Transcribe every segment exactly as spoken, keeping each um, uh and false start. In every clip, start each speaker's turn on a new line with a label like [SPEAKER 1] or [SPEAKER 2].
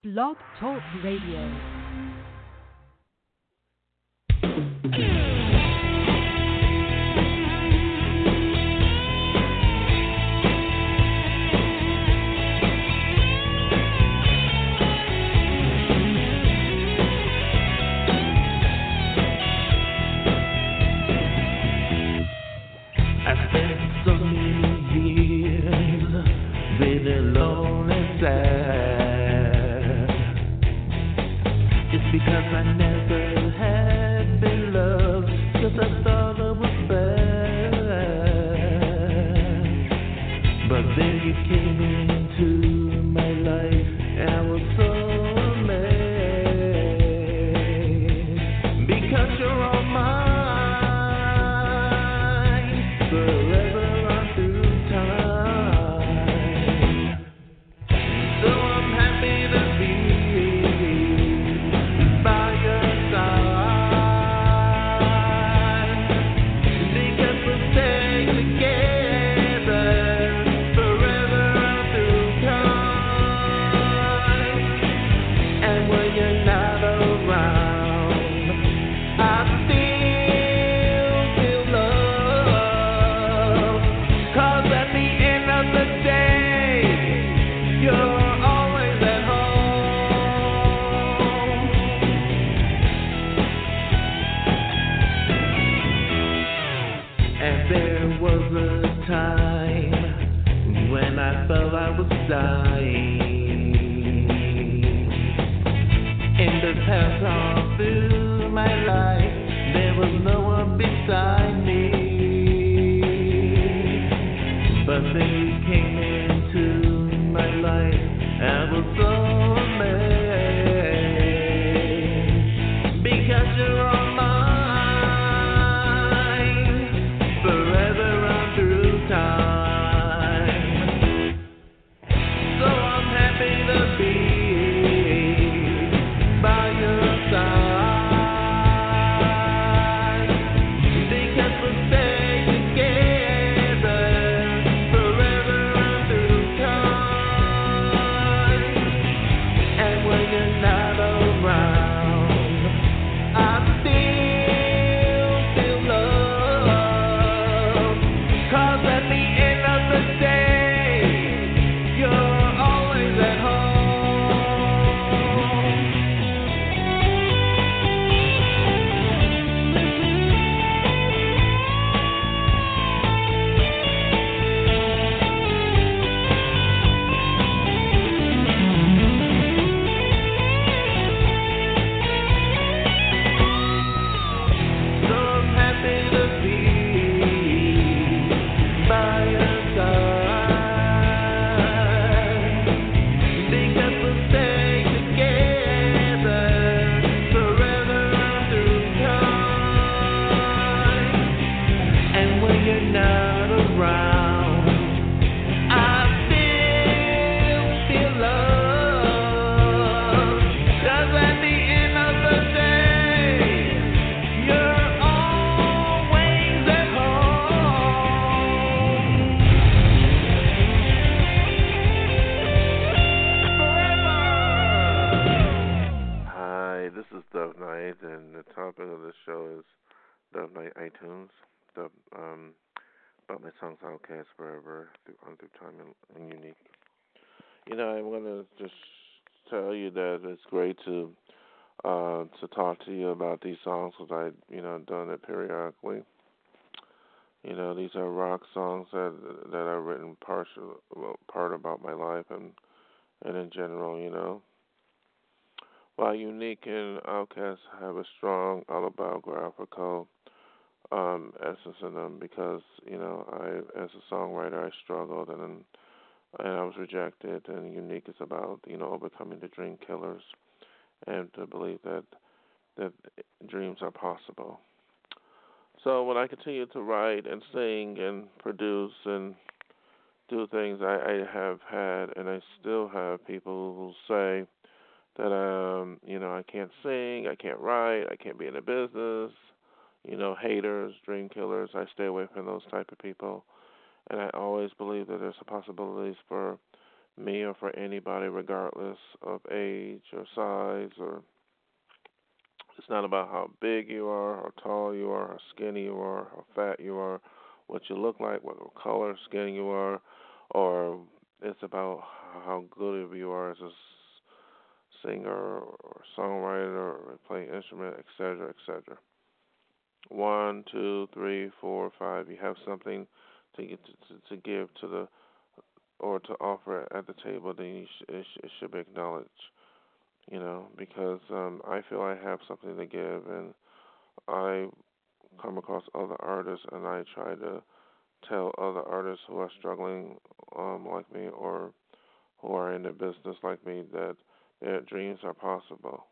[SPEAKER 1] Blog Talk Radio.
[SPEAKER 2] While Unique and Outkast have a strong autobiographical um, essence in them, because you know, I as a songwriter I struggled and and I was rejected, and Unique is about you know overcoming the dream killers and to believe that that dreams are possible. So when I continue to write and sing and produce and do things, I, I have had and I still have people who say that um, you know, I can't sing, I can't write, I can't be in a business, you know, haters, dream killers. I stay away from those type of people. And I always believe that there's possibilities for me or for anybody, regardless of age or size. Or it's not about how big you are, how tall you are, how skinny you are, how fat you are, what you look like, what color skin you are, or it's about how good you are as a singer or songwriter or play instrument, et cetera, et cetera. One, two, three, four, five. You have something to get to, to, to give to the or to offer at the table, then you sh- it, sh- it should be acknowledged. You know, because um, I feel I have something to give, and I come across other artists, and I try to tell other artists who are struggling um, like me or who are in the business like me that their dreams are possible.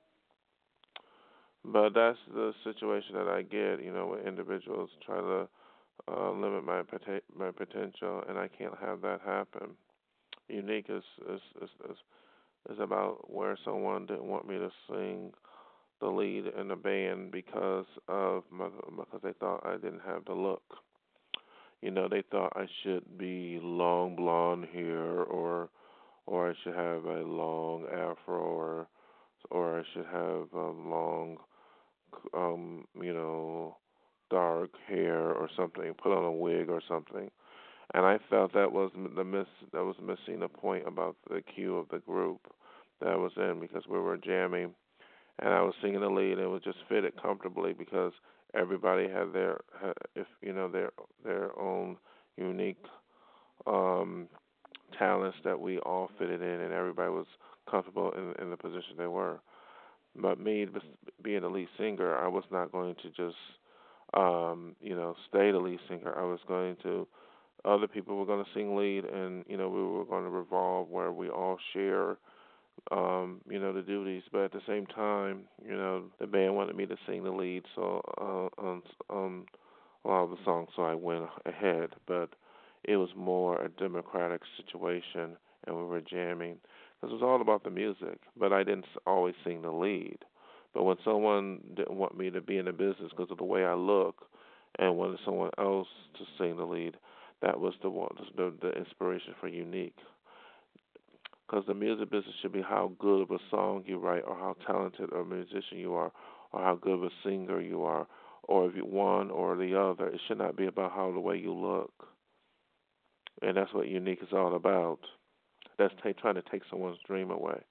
[SPEAKER 2] But that's the situation that I get, you know, when individuals try to uh, limit my pota- my potential, and I can't have that happen. Unique is is, is is is about where someone didn't want me to sing the lead in the band because of my, because they thought I didn't have the look. You know, they thought I should be long blonde hair, or or I should have a long afro, or or I should have a long, um, you know, dark hair or something, put on a wig or something. And I felt that was the miss that was missing the point about the cue of the group that I was in, because we were jamming and I was singing the lead, and it was just fitted comfortably because everybody had their had, if you know their their own unique um talents that we all fitted in, and everybody was comfortable in, in the position they were. But me being the lead singer, I was not going to just um, you know stay the lead singer. I was going to other people were going to sing lead, and you know we were going to revolve where we all share um, you know the duties. But at the same time, you know the band wanted me to sing the lead, so uh, on um, a lot of the songs, so I went ahead. But it was more a democratic situation, and we were jamming because it was all about the music. But I didn't always sing the lead. But when someone didn't want me to be in the business because of the way I look, and wanted someone else to sing the lead, that was the one, the, the inspiration for Unique. Because the music business should be how good of a song you write, or how talented a musician you are, or how good of a singer you are, or if you one or the other. It should not be about how the way you look. And that's what Unique is all about. That's t- trying to take someone's dream away.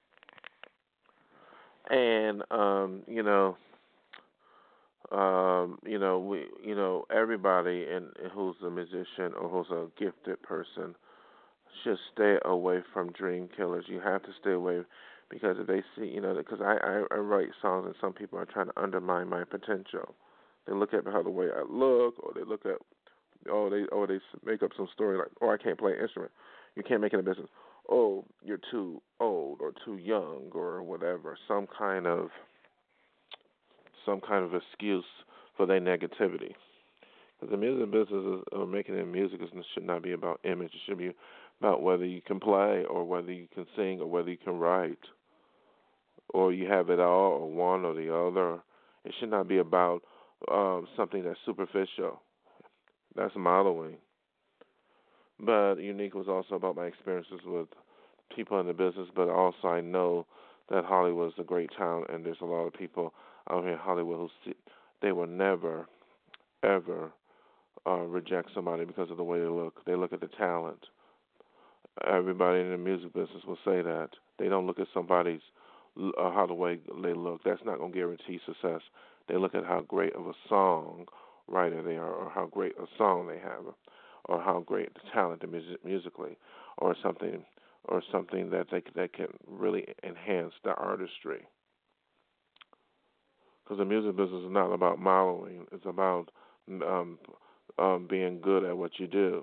[SPEAKER 2] And um, you know, um, you know, we, you know, everybody in who's a musician or who's a gifted person should stay away from dream killers. You have to stay away, because if they see, you know, because I, I I write songs and some people are trying to undermine my potential. They look at how the way I look, or they look at oh they oh they make up some story like, oh, I can't play an instrument, you can't make it a business, oh, you're too old or too young or whatever, some kind of some kind of excuse for their negativity. Because the music business is, or making it in music is, should not be about image. It should be about whether you can play, or whether you can sing, or whether you can write, or you have it all, or one or the other. It should not be about um, something that's superficial. That's modeling. But Unique was also about my experiences with people in the business, but also I know that Hollywood is a great town, and there's a lot of people out here in Hollywood who see, they will never, ever uh, reject somebody because of the way they look. They look at the talent. Everybody in the music business will say that. They don't look at somebody's uh, how the way they look. That's not going to guarantee success. They look at how great of a song writer they are, or how great a song they have, or how great the talent is music- musically, or something, or something that they that can really enhance the artistry. Because the music business is not about modeling; it's about um, um, being good at what you do.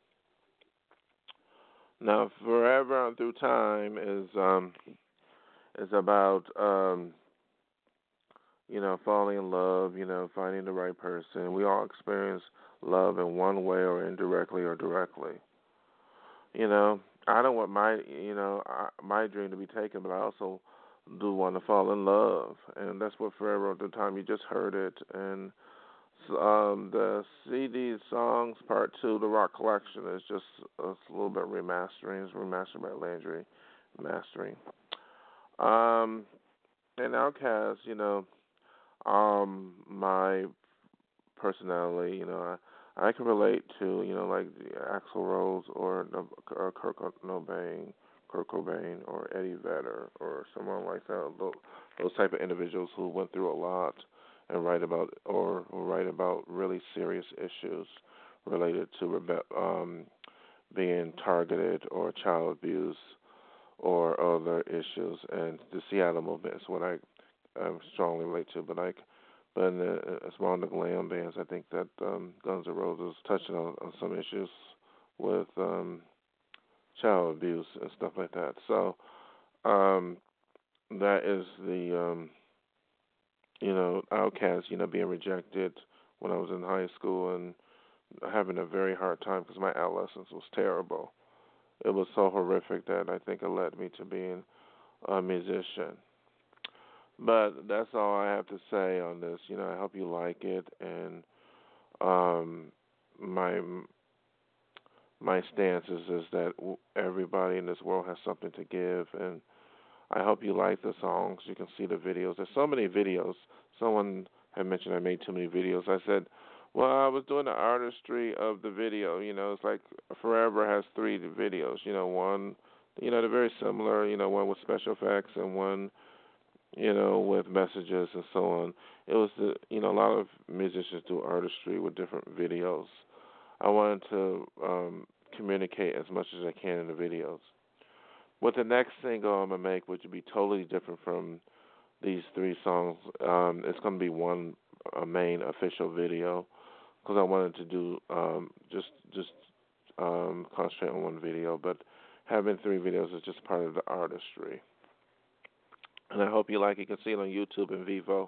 [SPEAKER 2] Now, forever and through time is um, is about um, you know falling in love, you know finding the right person. We all experience love in one way or indirectly or directly. You know, I don't want my you know I, my dream to be taken, but I also do want to fall in love, and that's what forever and through time. You just heard it, and um, the C D songs part two, the rock collection, is just a little bit remastering. It's remastered by Landry Mastering. Um, and Outkast, you know, um, my personality, you know, I, I can relate to, you know, like the Axl Rose or, or Kurt Cobain, Kurt Cobain or Eddie Vedder or someone like that. Those, those type of individuals who went through a lot and write about or write about really serious issues related to rebe- um, being targeted or child abuse or other issues. And the Seattle movement is what I um, strongly relate to. But like, but in the, as one of the glam bands, I think that um, Guns N' Roses touching on, on some issues with um, child abuse and stuff like that. So um, that is the um, you know, Outkast, you know, being rejected when I was in high school and having a very hard time because my adolescence was terrible. It was so horrific that I think it led me to being a musician. But that's all I have to say on this. You know, I hope you like it, and um, my my stance is, is that everybody in this world has something to give, and I hope you like the songs. You can see the videos. There's so many videos. Someone had mentioned I made too many videos. I said, well, I was doing the artistry of the video. You know, it's like Forever has three videos. You know, one, you know, they're very similar. You know, one with special effects and one, you know, with messages and so on. It was the, you know, a lot of musicians do artistry with different videos. I wanted to um, communicate as much as I can in the videos. What the next single I'm going to make, which would be totally different from these three songs, um, it's going to be one a main official video because I wanted to do um, just just um, concentrate on one video. But having three videos is just part of the artistry. And I hope you like it. You can see it on YouTube and Vivo.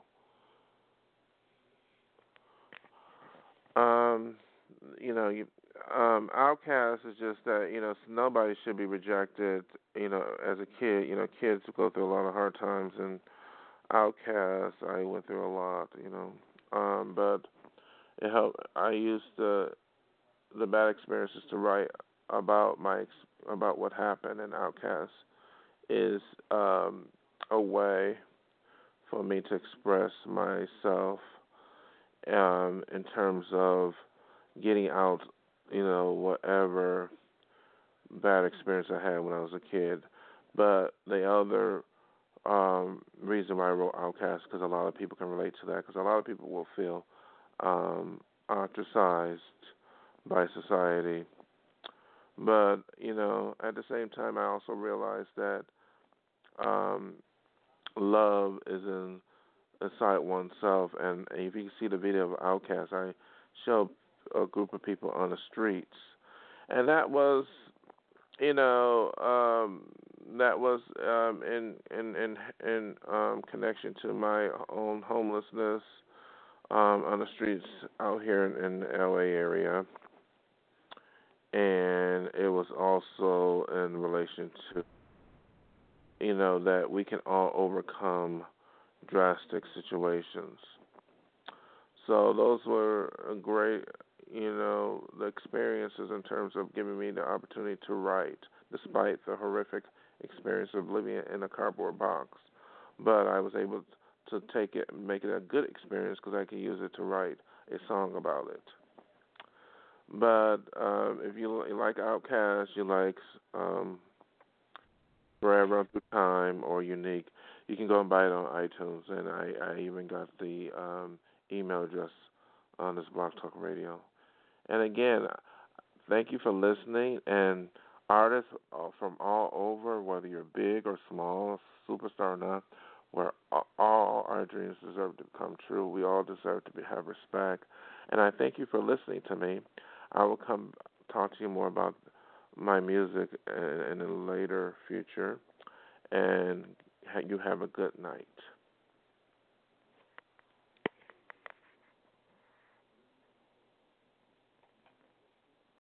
[SPEAKER 2] Um, you know, you, um, Outkast is just that, you know, nobody should be rejected, you know, as a kid. You know, kids go through a lot of hard times, and Outkast, I went through a lot, you know. Um, but it helped. I used the the bad experiences to write about my about what happened, and Outkast is um, a way for me to express myself um, in terms of getting out, you know, whatever bad experience I had when I was a kid. But the other um, reason why I wrote Outkast, because a lot of people can relate to that, because a lot of people will feel um, ostracized by society. But, you know, at the same time, I also realized that um, love is in inside oneself. And if you can see the video of Outkast, I show a group of people on the streets, and that was, you know, um, that was um, in in in in um, connection to my own homelessness um, on the streets out here in, in the L A area, and it was also in relation to, you know, that we can all overcome drastic situations. So those were a great, you know, the experiences in terms of giving me the opportunity to write, despite the horrific experience of living in a cardboard box. But I was able to take it and make it a good experience because I could use it to write a song about it. But um, if you like Outkast, you like um, Forever Through Time or Unique, you can go and buy it on iTunes. And I, I even got the um, email address on this Blog Talk Radio. And again, thank you for listening. And artists from all over, whether you're big or small, superstar or not, where all our dreams deserve to come true. We all deserve to be, have respect. And I thank you for listening to me. I will come talk to you more about my music in, in a later future. And you have a good night.